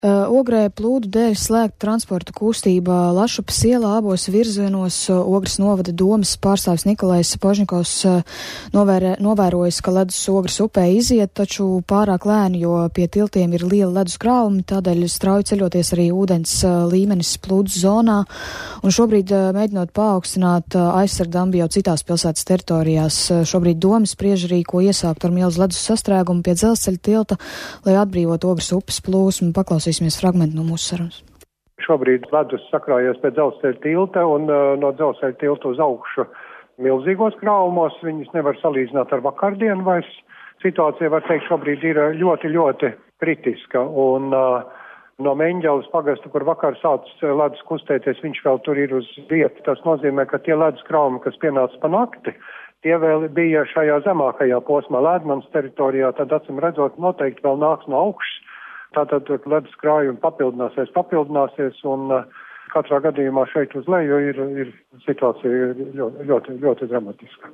Ogrē plūdu dēļ slēgta transporta kustība Lašupas ielā abos virzienos. Ogres novada domas pārstāvis Nikolais Požņikovs novērojis, ka ledus Ogres upē iziet, taču pārāk lēni, jo pie tiltiem ir liela ledus krāvumi, tādēļ strauji ceļoties arī ūdens līmenis plūdu zonā. Un šobrīd mēģinot paaugstināt aizsargdambi jau citās pilsētas teritorijās. Šobrīd domas spriež arī, ko iesākt ar milzu ledus sastrēgumu pie dzelzceļa tilta, lai atbrīvot Ogres upes plūsmu. Paklausīsimies fragmentu no mūsu sarunas. Šobrīd ledus sakrājies pie dzelzceļa tilta un no dzelzceļa tilta uz augšu milzīgos krāvumos. Viņus nevar salīdzināt ar vakardienu vairs. Situācija, var teikt, šobrīd ir ļoti, ļoti kritiska. Un no Meņģeles pagasta, kur vakar sācis ledus kustēties, viņš vēl tur ir uz vietas. Tas nozīmē, ka tie ledus krāvumi, kas pienāca pa nakti, tie vēl bija šajā zemākajā posmā Lēdmanas teritorijā, tad acīm redzot noteikti vēl nāks no augšas. Tātad ledus krājumi papildināsies un katrā gadījumā šeit uz leju ir situācija ļoti, ļoti dramatiska.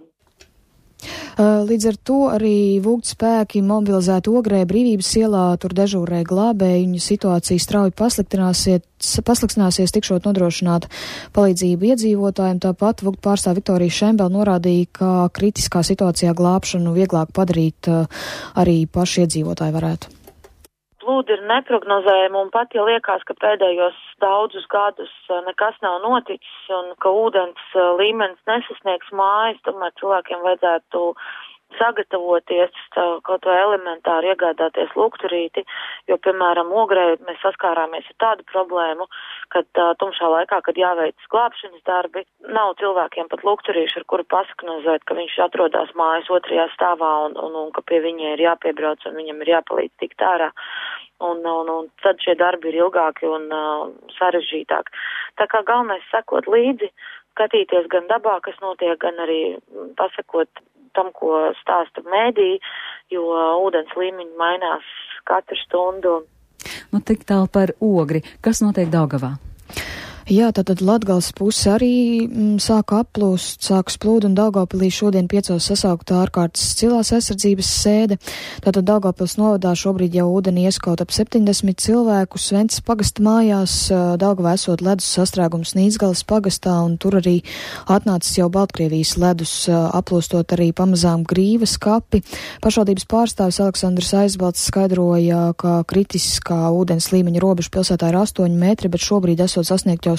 Līdz ar to arī vūgt spēki mobilizēti Ogrē Brīvības ielā, tur dežūrē glābēju, situācija strauji pasliktināsies, tikšot nodrošināt palīdzību iedzīvotājiem. Tāpat vūgt pārstāv Viktorija Šembela norādīja, ka kritiskā situācijā glābšanu vieglāk padarīt arī paši iedzīvotāji varētu. Plūdi ir neprognozējami, un pat ja liekas, ka pēdējos daudzus gadus nekas nav noticis un ka ūdens līmenis nesasniegs mājas, tomēr cilvēkiem vajadzētu sagatavoties, kaut vai elementāri iegādāties lukturīti, jo, piemēram, Ogrē mēs saskārāmies ar tādu problēmu, kad tumšā laikā, kad jāveic glābšanas darbi, nav cilvēkiem pat lukturīši, ar kuru pasagnozēt, ka viņš atrodas mājas otrajā stāvā un ka pie viņa ir jāpiebrauc un viņam ir jāpalīdz tikt ārā. Un tad šie darbi ir ilgāki un sarežģītāki. Tā kā galvenais sekot līdzi, skatīties gan dabā, kas notiek, gan arī pasakot tam, ko stāsta mēdī, jo ūdens līmeņi mainās katru stundu. Nu, tik tālu par Ogri. Kas notiek Daugavā? Jā, tātad Latgales puse arī sāka aplūst, sākas plūdu un Daugavpilī šodien 5 sasaukta ārkārtas cilās aizsardzības sēde. Tātad Daugavpils novadā šobrīd jau ūdeni ieskaut ap 70 cilvēku. Svences pagasta mājās Daugavā esot ledus sastrēgums Nīdzgales pagastā, un tur arī atnācis jau Baltkrievijas ledus, aplūstot arī pamazām Grīvas kapi. Pašvaldības pārstāvis Aleksandrs Aizbalts skaidroja, ka kritiskā ūdens līmeņa robeža pilsētā ir 8 metri, bet šobrīd esot sasniegt jau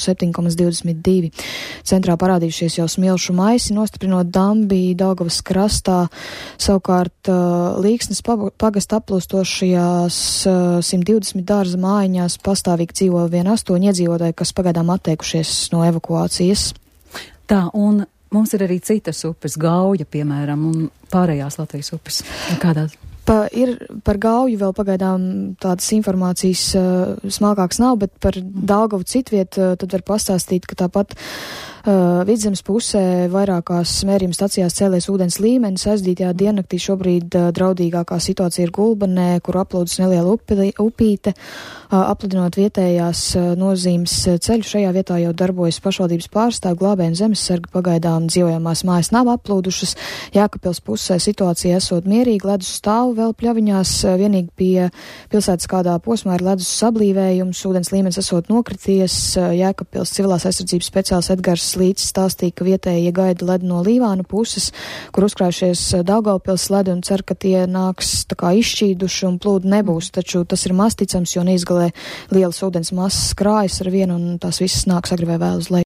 7,22. Centrā parādījušies jau smilšu maisi, nostiprinot dambi Daugavas krastā. Savukārt Līksnes pagasta aplūstošajās 120 dārza mājiņās pastāvīgi dzīvo vien 8 iedzīvotāji, kas pagaidām atteikušies no evakuācijas. Tā, un mums ir arī citas upes, Gauja, piemēram, un pārējās Latvijas upes. Kādās? Ir par Gauju vēl pagaidām tādas informācijas smalkākas nav, bet par Daugavu citviet tad var pastāstīt, ka tāpat Vidzemes pusē vairākās mērījuma stacijās cēlies ūdens līmenis. Aizdītajā diennaktī šobrīd draudīgākā situācija ir Gulbenē, kur aplūdus neliela upīte, aplidinot vietējās nozīmes ceļu. Šajā vietā jau darbojas pašvaldības pārstāvi, glābēji un zemesargi. Pagaidām dzīvojamās mājas nav aplūdušas. Jēkabpils pusē situācija esot mierīga, ledus stāv vēl pļaviņās, vienīgi pie pilsētas kādā posmā ir ledus sablīvējums, ūdens līmenis esot nokrities. Jēkabpils civilās aizsardzības speciāls Edgars Līdz stāstīja, ka vietējie gaida ledu no Līvānu puses, kur uzkrājušies Daugavpils ledu, un cer, ka tie nāks tā kā izšķīduši un plūdu nebūs, taču tas ir maz ticams, jo Nīdzgalē lielas ūdens masas krājas ar vienu, un tās visas nāks agri vai vēl uz leju.